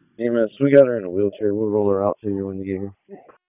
Amos, we got her in a wheelchair. We'll roll her out to you when you get here.